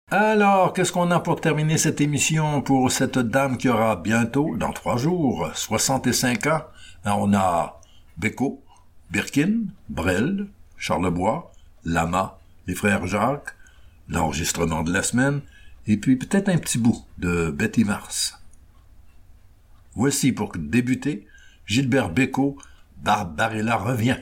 Alors, qu'est-ce qu'on a pour terminer cette émission pour cette dame qui aura bientôt, dans 3 jours, 65 ans? On a Beko, Birkin, Brel, Charlebois, Lama, les frères Jacques, l'enregistrement de la semaine, et puis peut-être un petit bout de Betty Mars. Voici pour débuter, Gilbert Bécaud, Barbarella revient.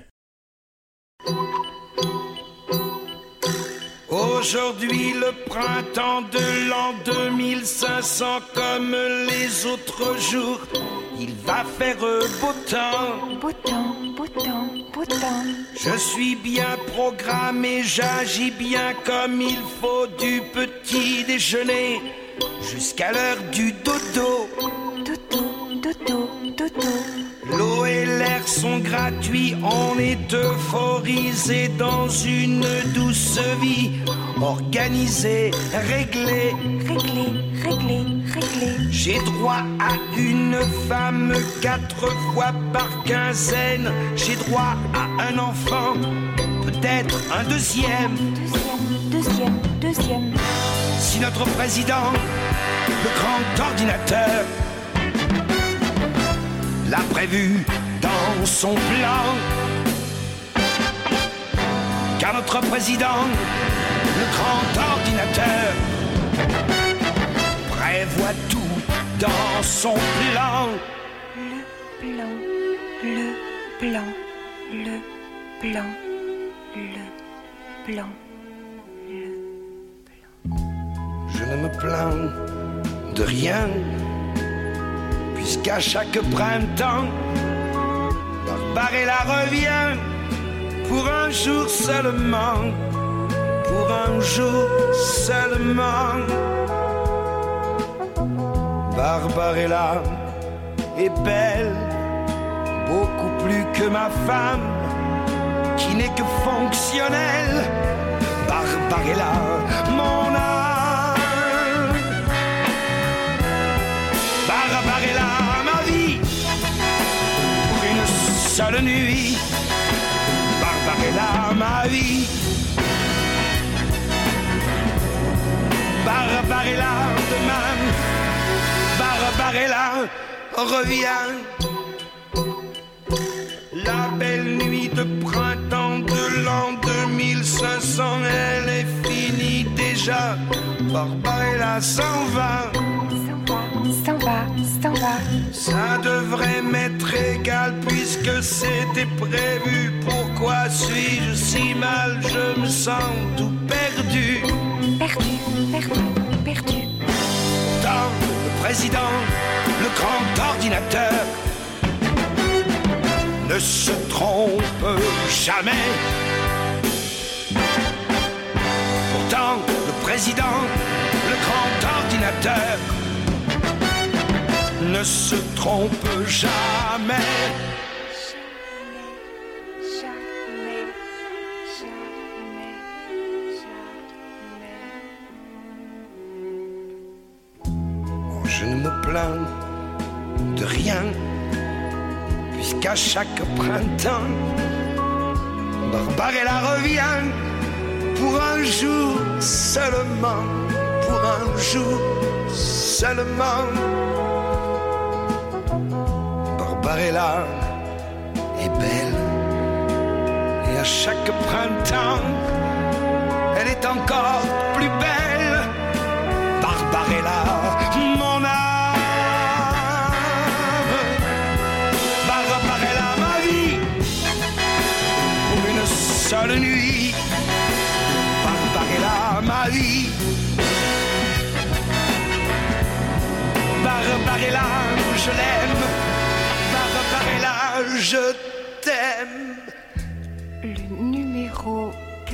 Aujourd'hui le printemps de l'an 2500, comme les autres jours, il va faire beau temps. Beau temps, beau temps, beau temps. Je suis bien programmé, j'agis bien comme il faut, du petit déjeuner jusqu'à l'heure du dodo. Dodo, dodo, dodo. L'eau et l'air sont gratuits, on est euphorisé dans une douce vie, organisée, réglée. Réglé, réglé, réglé. J'ai droit à une femme 4 fois par quinzaine. J'ai droit à un enfant, peut-être un deuxième. Deuxième, deuxième. Si notre président, le grand ordinateur, l'a prévu dans son plan, car notre président, le grand ordinateur, prévoit tout dans son plan. Le plan, le plan, le plan, le plan, le plan. Je ne me plains de rien, puisqu'à chaque printemps, Barbarella revient pour un jour seulement, pour un jour seulement. Barbarella est belle, beaucoup plus que ma femme, qui n'est que fonctionnelle. Barbarella, mon âme. Barbarella, ma vie, pour une seule nuit. Barbarella, ma vie. Barbarella, demain. Barbarella revient. La belle nuit de printemps de l'an 2500, elle est finie déjà. Barbarella s'en va. S'en va, s'en va. Ça devrait m'être égal puisque c'était prévu. Pourquoi suis-je si mal? Je me sens tout perdu. Perdu, perdu, perdu. Dans le président, le grand ordinateur, ne se trompe jamais. Pourtant, le président, le grand ordinateur, ne se trompe jamais. Jamais, jamais, jamais. Je ne me plains de rien, puisqu'à chaque printemps, Barbarella revient pour un jour seulement, pour un jour seulement. Barbarella est belle, et à chaque printemps, elle est encore plus belle. Barbarella, mon âme. Barbarella, ma vie, pour une seule nuit. Barbarella, ma vie. Barbarella, je l'aime. Barbarella, je t'aime. Le numéro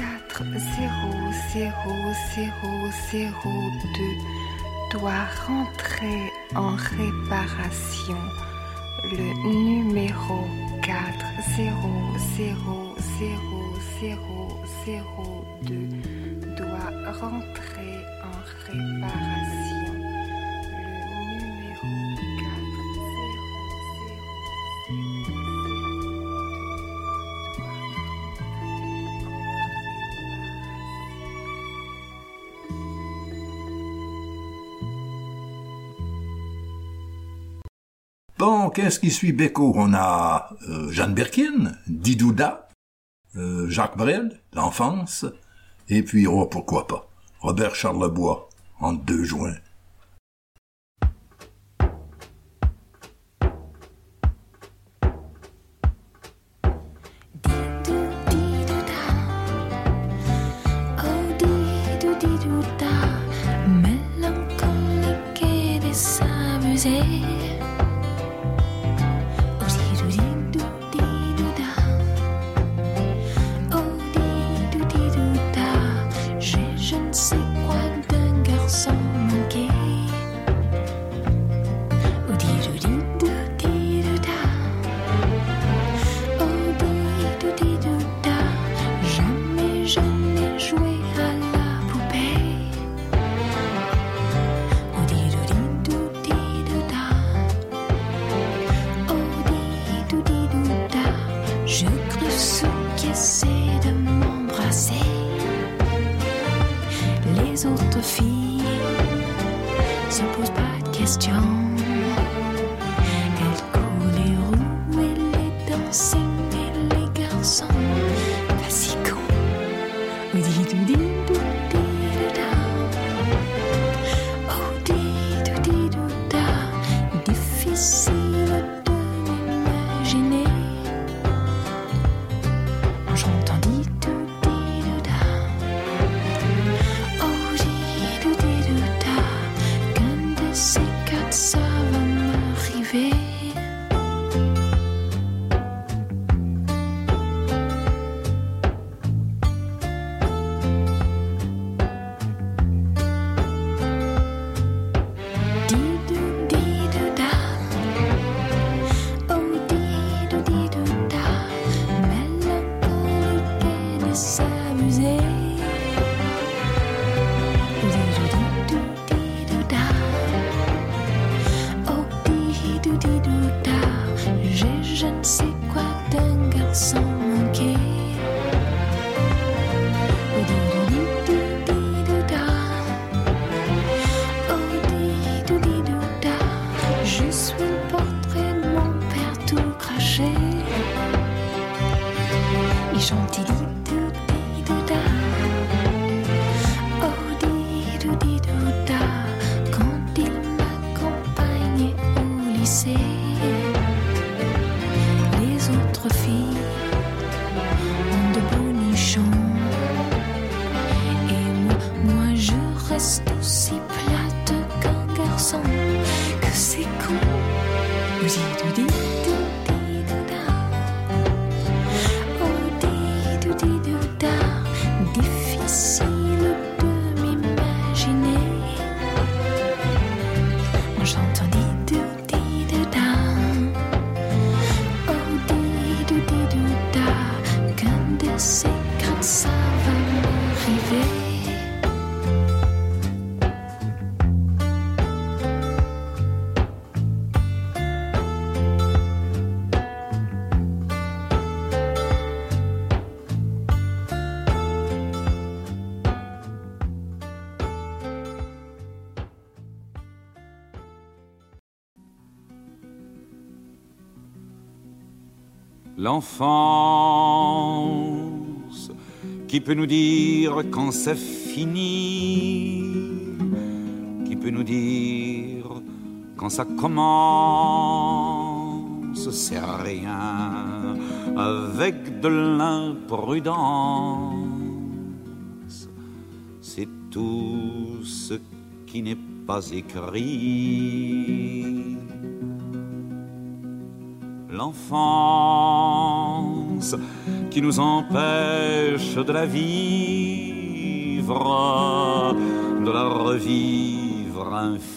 4000002 doit rentrer en réparation. Le numéro 4000002 doit rentrer en réparation. Le numéro 4000002 Bon, qu'est-ce qui suit Beko? On a Jeanne Birkin, Didouda, Jacques Brel, L'Enfance, et puis, oh, pourquoi pas, Robert Charlebois, en 2 juin. L'enfance qui peut nous dire quand c'est fini, qui peut nous dire quand ça commence, c'est rien avec de l'imprudence, c'est tout ce qui n'est pas écrit. L'enfance qui nous empêche de la vivre, de la revivre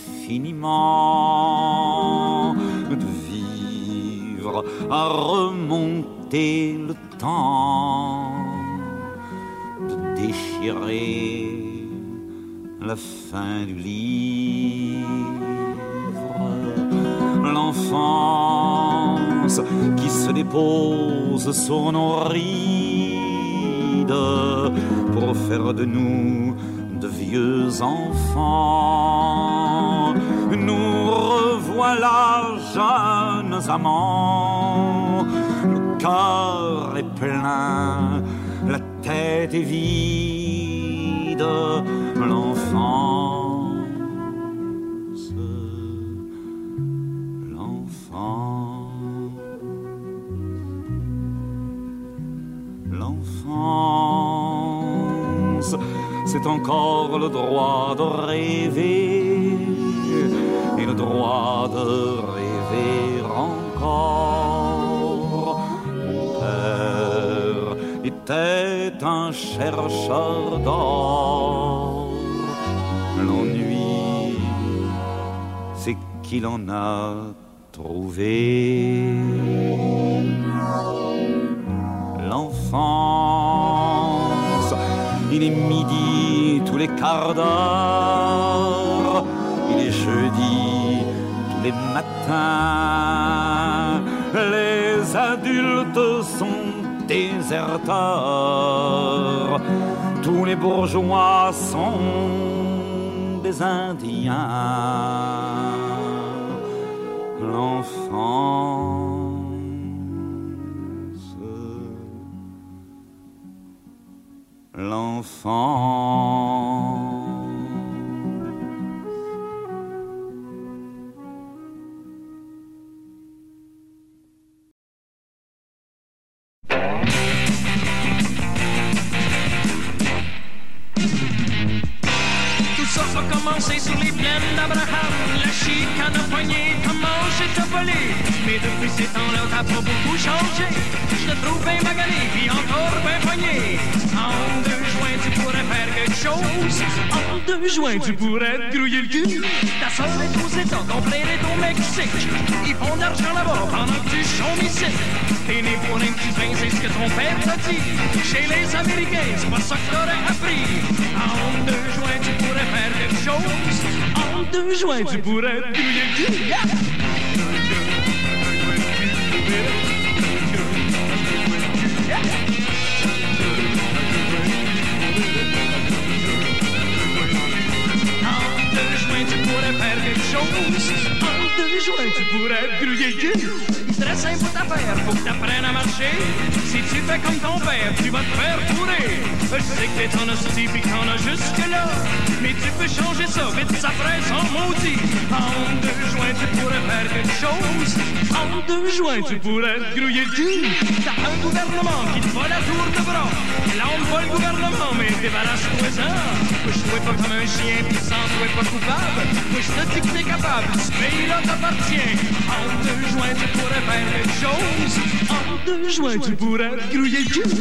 infiniment, de vivre à remonter le temps, de déchirer la fin du livre. L'enfance qui se dépose sur nos rides pour faire de nous de vieux enfants. nous revoilà jeunes amants. Le cœur est plein, la tête est vide, l'enfance, l'enfance, c'est encore le droit de rêver et le droit de rêver encore. Mon père était un chercheur d'or. L'ennui, c'est qu'il en a trouvé. L'enfance, il est midi tous les quarts d'heure, il est jeudi tous les matins. Les adultes sont déserteurs, tous les bourgeois sont des Indiens. L'enfance, l'enfance. Tout ça a commencé sur les plaines d'Abraham. La chicane a poigné, comment j'ai te volé. Mais depuis ces temps-là, t'as pas beaucoup changé. Je te trouve bien magané, puis encore bien poigné. En 2 juin, tu pourrais faire quelque chose. En 2 juin, tu pourrais te grouiller le cul. Ta soeur est aux États, ton frère est au Mexique. Ils font de l'argent là-bas pendant que tu chômes ici. T'es né pour un petit pain, c'est ce que ton père t'a dit. Chez les Américains, c'est pas ça que t'aurais appris. En 2 juin, tu pourrais faire quelque chose. En 2 juin, tu pourrais te grouiller le cul. Yeah! Tu pourrais faire quelque chose. En 2 juin, tu pourrais te grouiller le cul. C'est très simple ta affaire, faut que t'apprennes à marcher. Si tu fais comme ton père, tu vas te faire fourrer. Je sais que t'es en hostie pis t'en as jusque-là, mais tu peux changer ça vite, ça ferait son maudit. En 2 juin, tu pourrais faire quelque chose. En 2 juin, tu pourrais te grouiller le cul. T'as un gouvernement qui te vole la tour de bras. Là, on voit le gouvernement, mais débarrasse-toi-en. Couche-toi pas comme un chien pis sens-toi pas coupable. Moi je te dis que t'es capable, ce pays-là t'appartient. En 2 juin tu pourrais faire quelque chose. En 2 juin tu pourrais te grouiller le cul.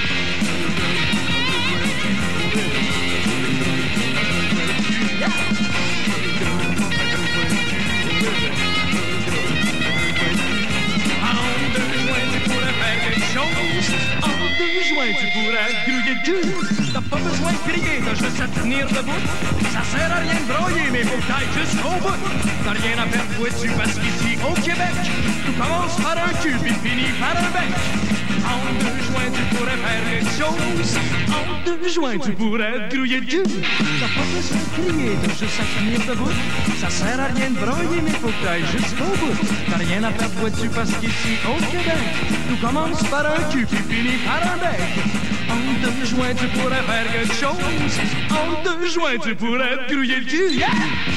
En 2 juin tu pourrais faire quelque chose. En 2 juin tu pourrais te grouiller le cul. T'as pas besoin de crier, t'as juste à tenir debout. Ça sert à rien de broyer, mais faut que t'ailles jusqu'au bout. T'as rien à perdre, vois-tu, parce qu'ici, au Québec, tout commence par un cul, puis finit par un bec. En 2 juin, tu pourrais faire quelque chose. En 2 juin, tu pourrais te grouiller le cul. T'as pas besoin de crier, t'as juste à tenir debout. Ça sert à rien de broyer, mais faut que t'ailles jusqu'au bout. T'as rien à perdre, vois-tu, parce qu'ici, au Québec, tout commence par un cul, puis finit par un bec. En 2 juin, tu pourrais faire quelque chose. En 2 juin, tu pourrais te grouiller le cul. Yeah!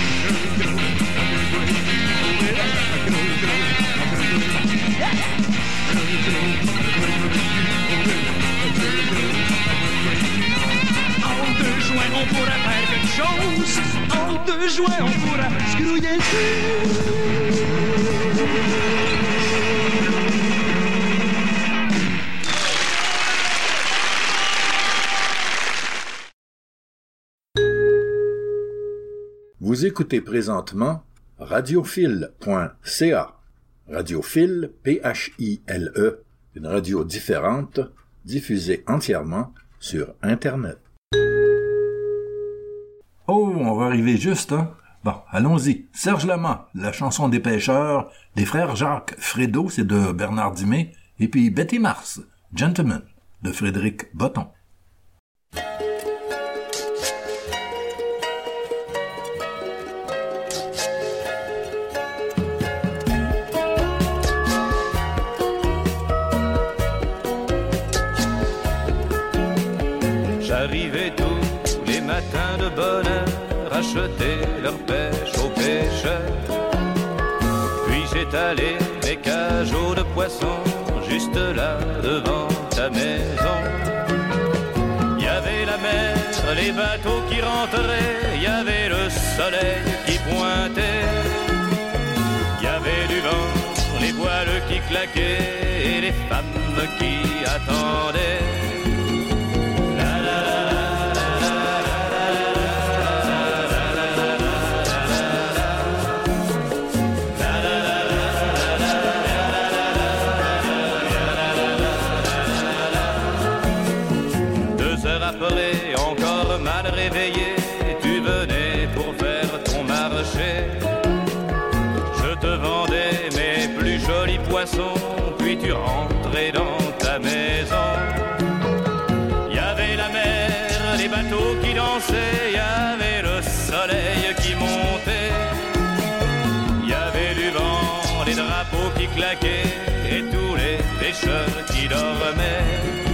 En 2 juin, on pourrait faire quelque chose. En 2 juin, on pourrait se grouiller le cul. Vous écoutez présentement radiophile.ca. Radiophile, P-H-I-L-E, une radio différente, diffusée entièrement sur Internet. Oh, on va arriver juste, hein? Bon, allons-y. Serge Lama, la chanson des pêcheurs, les frères Jacques, Fredo, c'est de Bernard Dimet, et puis Betty Mars, Gentleman, de Frédéric Botton. arrivaient tous les matins de bonne heure acheter leur pêche aux pêcheurs. Puis j'étalais mes cageots de poissons juste là devant ta maison. Il y avait la mer, les bateaux qui rentraient, il y avait le soleil qui pointait. Il y avait du vent, les voiles qui claquaient et les femmes qui attendaient. Encore mal réveillé, tu venais pour faire ton marché. Je te vendais mes plus jolis poissons, puis tu rentrais dans ta maison. Il y avait la mer, les bateaux qui dansaient, il y avait le soleil qui montait. Il y avait du vent, les drapeaux qui claquaient et tous les pêcheurs qui dormaient.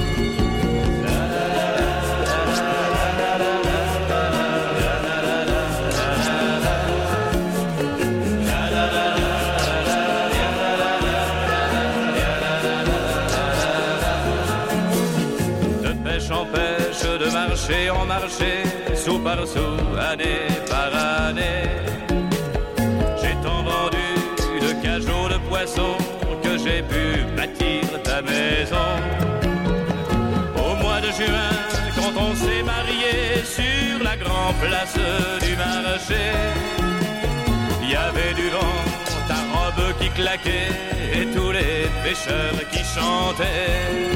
De marché en marché, sou par sou, année par année. J'ai tant vendu de cageots de poissons que j'ai pu bâtir ta maison. Au mois de juin, quand on s'est marié sur la grande place du marché, il y avait du vent, ta robe qui claquait et tous les pêcheurs qui chantaient.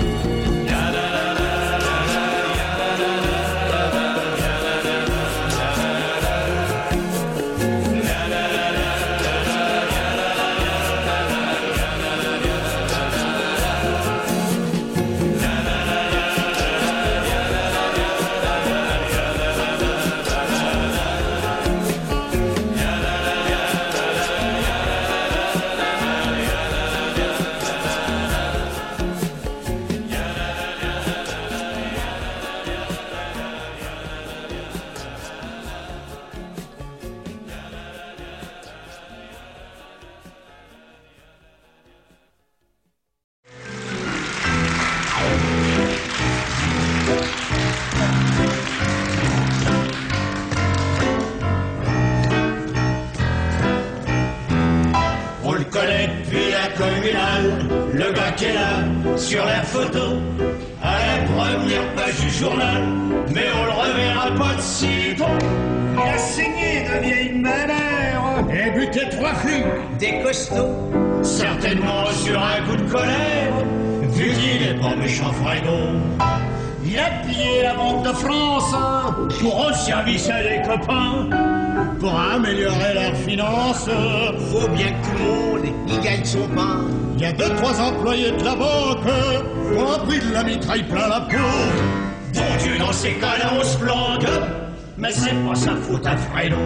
Le gars qui est là, sur la photo, à la première page du journal, mais on le reverra pas de sitôt. Il a saigné de vieilles manières et buté 3 flics, des costauds, certainement sur un coup de colère, vu qu'il est pas méchant Fredo. Il a pillé la Banque de France pour rendre service à des copains, pour améliorer leurs finances. Faut bien que tout le monde y gagne son pain. Il y a 2-3 employés de la banque qui ont pris de la mitraille plein la peau. Bon Dieu, dans ces cas-là, on se planque, mais c'est pas sa faute à Fredo.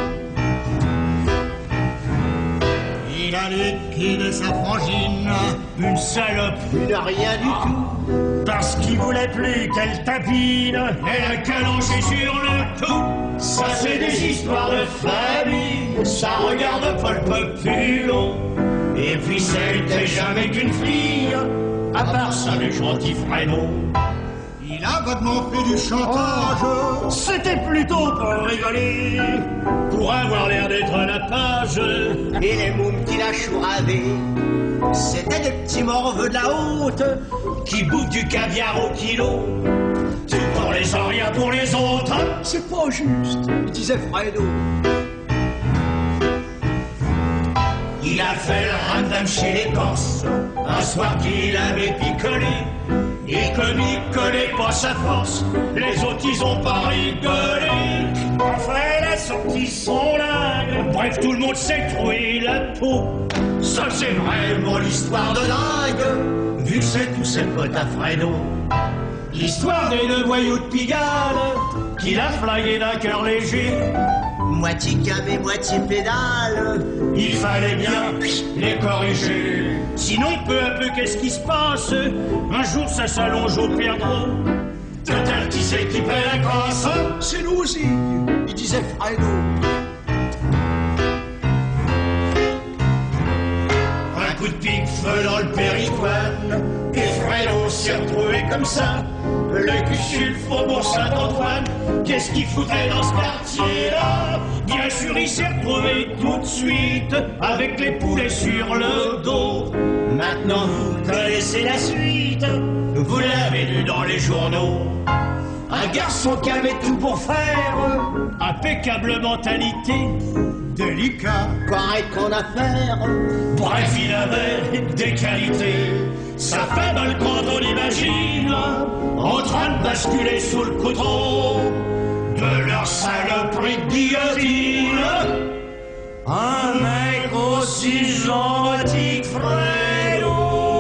Il a liquidé sa frangine, une salope, il n'a rien du tout. Parce qu'il voulait plus qu'elle tapine, elle a calangé sur le tout. Ça c'est des histoires de famille, ça regarde pas le populon. Et puis c'était jamais qu'une fille, à part ça le gentil Fredo. Il a vaguement fait du chantage, c'était plutôt pour rigoler, pour avoir l'air d'être à la page. Et les mômes qu'il a chouravé, c'était des petits morveux de la haute qui bouffent du caviar au kilo. Tout pour les uns, rien pour les autres. C'est pas juste, disait Fredo. Il a fait le ramdam chez les Corses, un soir qu'il avait picolé. Et comme il collait pas sa force, les autres ils ont pas rigolé. Enfin elle a sorti son lingue, bref tout le monde s'est troué la peau. Ça c'est vraiment l'histoire de dingue, vu que c'est tous ses potes à Fredo. L'histoire des 2 voyous de Pigalle, qu'il a flingué d'un cœur léger. Moitié cam et moitié pédale, il fallait bien les corriger. Sinon peu à peu qu'est-ce qui se passe? Un jour ça s'allonge au perdreau, Total, qui c'est qui paie la casse? C'est nous aussi, il disait Fredo. Un coup de pique feu dans le péritoine, et Fredo s'est retrouvé comme ça. Le cul sur le faubourg Saint-Antoine, qu'est-ce qu'il foutait dans ce quartier-là? Bien sûr, il s'est retrouvé tout de suite, avec les poulets sur le dos. Maintenant, vous connaissez la suite, vous l'avez lu dans les journaux. Un garçon qui avait tout pour faire, impeccable mentalité, délicat, correct en affaires. Bref, il avait des qualités. Ça fait mal quand on imagine, en train de basculer sous le couteau de leur saloperie de guillotine. Un mec aussi gentil que Fredo.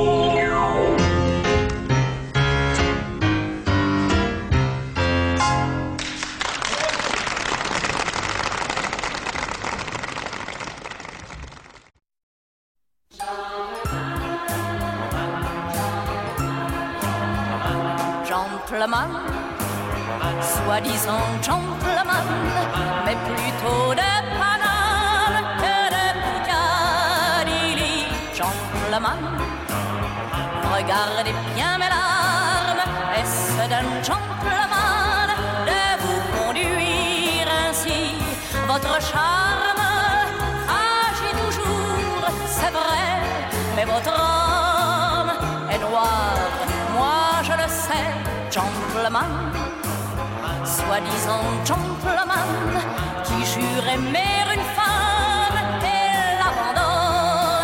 Gentleman, soi-disant gentleman, mais plutôt de Paname que de Piccadilly. Gentleman, regardez bien mes larmes, est-ce d'un gentleman de vous conduire ainsi? Votre charme agit toujours, c'est vrai, mais votre homme est noir. Moi je le sais, gentleman, soi-disant gentleman, qui jure aimer une femme et l'abandonne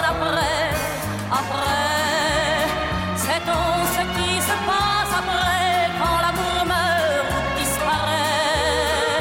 après. Sait-on ce qui se passe après, quand l'amour meurt ou disparaît?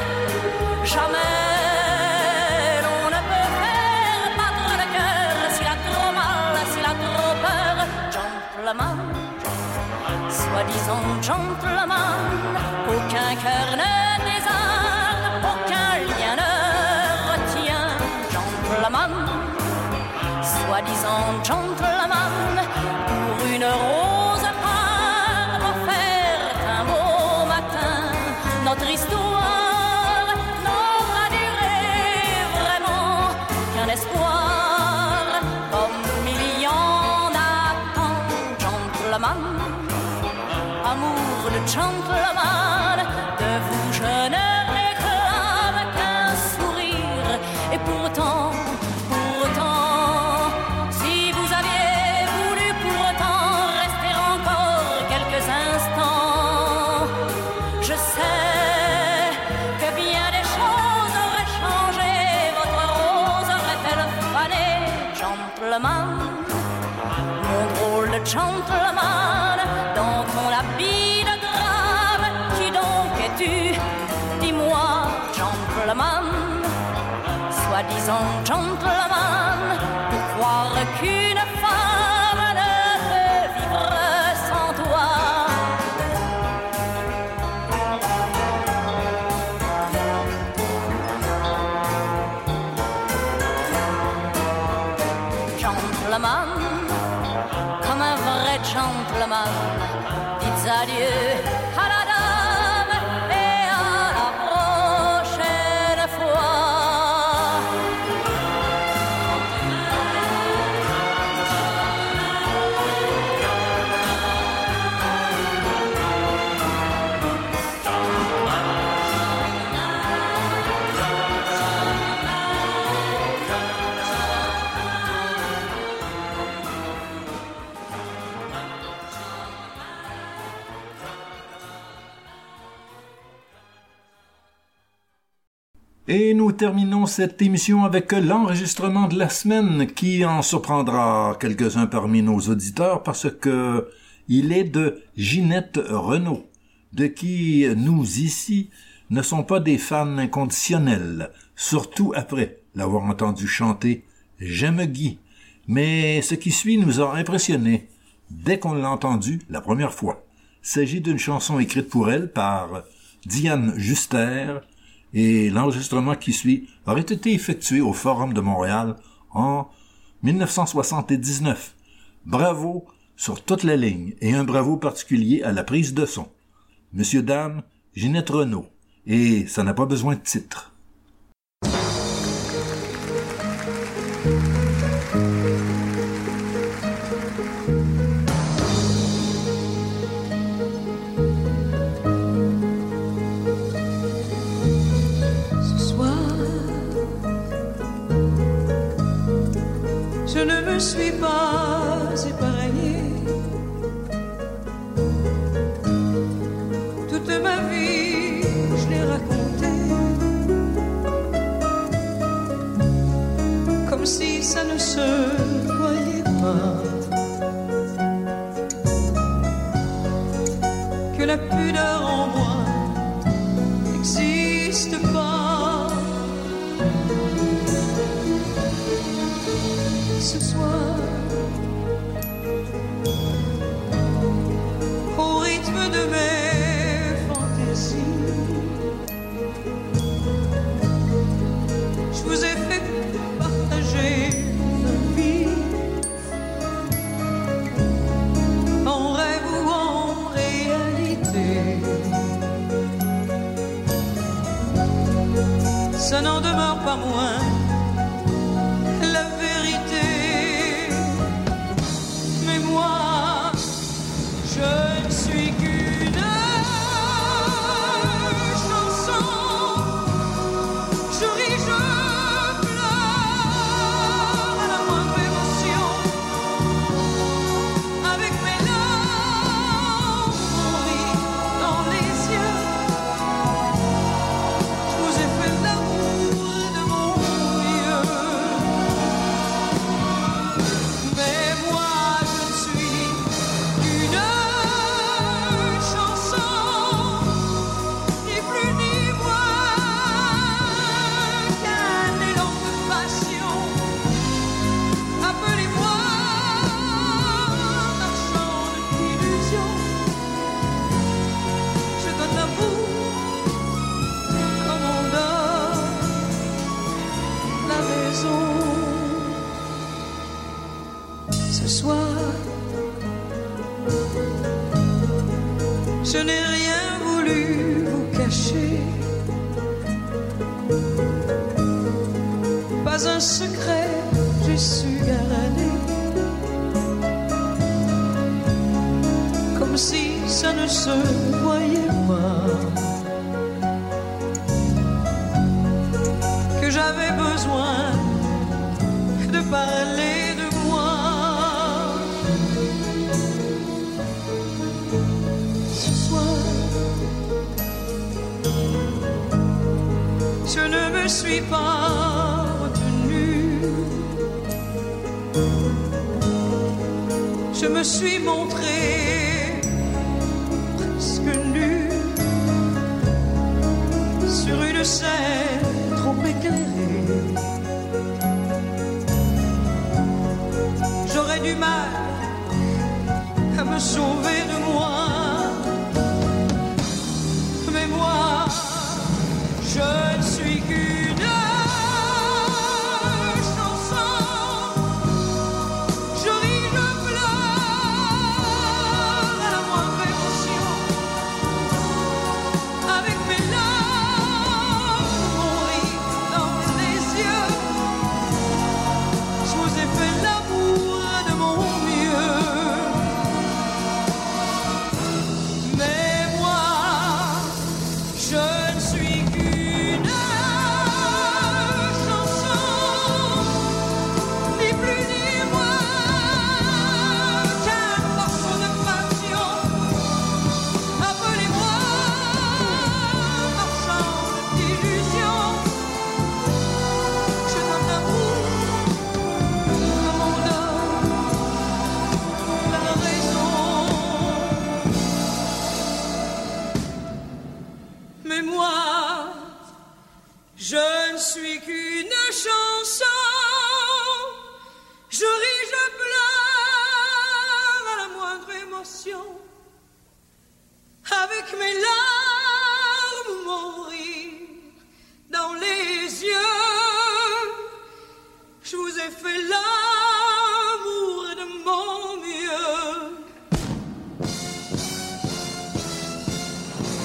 Jamais l'on ne peut faire battre le cœur s'il a trop mal, s'il a trop peur. Gentleman, soi-disant gentleman, aucun cœur ne désarme, aucun lien ne retient. Gentleman, soi-disant gentleman, pour une rose parme offerte un beau matin. Notre histoire n'aura duré vraiment qu'un espoir, comme il y en a tant. Gentleman, amour de gentleman, de vous je ne réclame qu'un sourire. Et pourtant, si vous aviez voulu pourtant rester encore quelques instants, je sais que bien des choses auraient changé, votre rose aurait-elle fané. Gentleman, mon drôle de gentleman, dans ton habit de drame, qui donc es-tu? Dis-moi, gentleman, soi-disant gentleman, pour croire qu'une femme ne peut vivre sans toi. Gentleman, comme un vrai gentleman, dites adieu à la dame et à la prochaine fois. Et nous terminons cette émission avec l'enregistrement de la semaine qui en surprendra quelques-uns parmi nos auditeurs parce que il est de Ginette Renaud, de qui nous ici ne sommes pas des fans inconditionnels, surtout après l'avoir entendu chanter « J'aime Guy ». Mais ce qui suit nous a impressionnés dès qu'on l'a entendu la première fois. Il s'agit d'une chanson écrite pour elle par Diane Juster, et l'enregistrement qui suit aurait été effectué au Forum de Montréal en 1979. Bravo sur toute la ligne et un bravo particulier à la prise de son. Monsieur, Dame, Ginette Renault. Et ça n'a pas besoin de titre. Je ne me suis pas épargnée. Toute ma vie, je l'ai racontée, comme si ça ne se voyait pas, que la pudeur en moi n'existe pas. Ce soir, au rythme de mes fantaisies, je vous ai fait partager ma vie, en rêve ou en réalité. Ça n'en demeure pas moins la vérité. Mais moi, je ne suis qu'une chanson. Je ris, je pleure à la moindre émotion. Avec mes larmes, mon rire dans les yeux, je vous ai fait l'amour de mon mieux. Mais moi, je ne suis qu'une chanson, ni plus ni moins qu'un élan de passion. Appelez-moi marchand d'illusions. Je donne l'amour comme on donne la raison. Ce soir, je n'ai rien voulu vous cacher, pas un secret j'ai su garder, comme si ça ne se voyait pas, que j'avais besoin de parler de moi. Ce soir, je ne me suis pas retenue. Je me suis montrée presque nue sur une scène trop éclairée. J'aurais du mal à me sauver de moi. Mais moi, je ne suis qu'une chanson. Je ris, je pleure à la moindre émotion. Avec mes larmes, mon rire dans les yeux, je vous ai fait l'amour de mon mieux. Mais moi, je ne suis qu'une chanson, ni plus ni moins qu'un morceau de passion. Appelez-moi marchand d'illusions. Je donne l'amour comme on donne la raison. Mais moi, je ne suis qu'une chanson. Je ris, je pleure à la moindre émotion. Avec mes larmes, mon rire dans les yeux, je vous ai fait l'amour de mon mieux.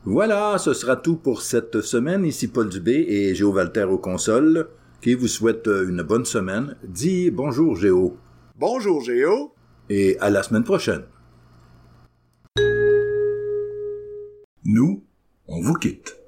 Voilà, ce sera tout pour cette semaine. Ici Paul Dubé et Géo Walter aux consoles, qui vous souhaite une bonne semaine. Dis bonjour Géo. Bonjour Géo. Et à la semaine prochaine. Nous, on vous quitte.